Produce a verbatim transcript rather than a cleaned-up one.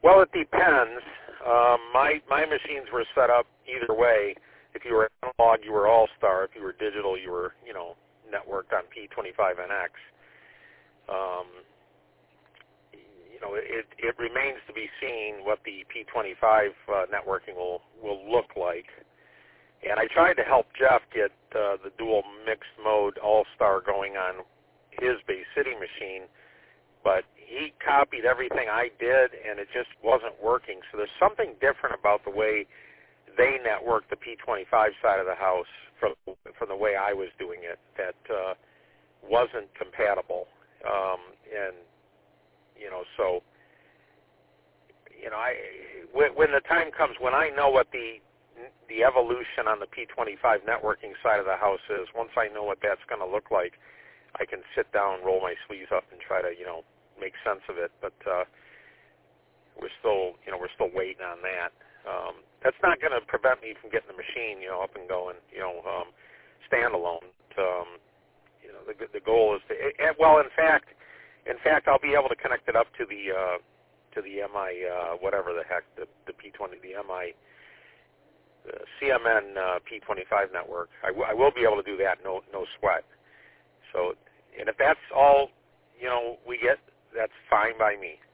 Well, it depends. Um, my my machines were set up either way. If you were analog, you were All-Star. If you were digital, you were, you know, networked on P twenty-five N X. Um, you know, it, it remains to be seen what the P twenty-five uh, networking will, will look like. And I tried to help Jeff get uh, the dual mixed mode All-Star going on his Bay City machine, but he copied everything I did, and it just wasn't working. So there's something different about the way they networked the P twenty-five side of the house from, from the way I was doing it that uh, wasn't compatible. Um, and, you know, so, you know, I, when, when the time comes, when I know what the the evolution on the P twenty-five networking side of the house is, once I know what that's going to look like, I can sit down, roll my sleeves up, and try to, you know, make sense of it. But uh, we're still, you know, we're still waiting on that. Um, that's not going to prevent me from getting the machine, you know, up and going, you know, um, standalone. Um, you know, the the goal is to, and, well, in fact, in fact, I'll be able to connect it up to the uh, to the M I, uh, whatever the heck, the the P twenty, the M I. The C M N uh, P twenty-five network. I, w- I will be able to do that, no no sweat. So, and if that's all, you know, we get, that's fine by me.